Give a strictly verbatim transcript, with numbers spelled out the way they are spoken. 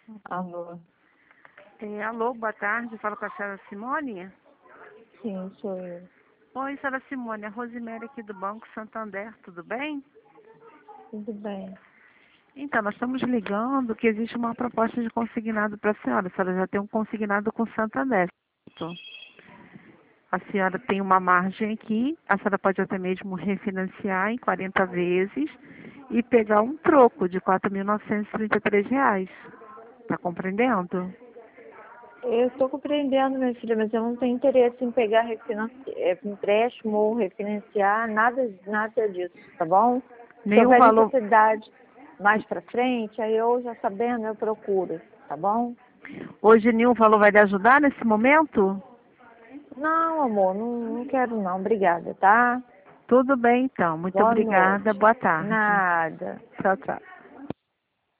Alô? É, alô, boa tarde. Falo com a senhora Simone. Sim, sou eu. Oi, senhora Simone. A Rosemary aqui do Banco Santander, tudo bem? Tudo bem. Então, nós estamos ligando que existe uma proposta de consignado para a senhora. A senhora já tem um consignado com Santander, certo? A senhora tem uma margem aqui, a senhora pode até mesmo refinanciar em quarenta vezes e pegar um troco de quatro mil novecentos e trinta e três reais. Está compreendendo? Eu estou compreendendo, minha filha, mas eu não tenho interesse em pegar refinanci... é, empréstimo ou refinanciar, nada, nada disso, tá bom? Se Nenhum houver valor. necessidade mais para frente, aí eu já sabendo, eu procuro, tá bom? Hoje nenhum valor vai lhe ajudar nesse momento? Não, amor, não, não quero não, obrigada, tá? Tudo bem, então. Muito Boa obrigada. noite. Boa tarde. Nada. Tchau, tchau.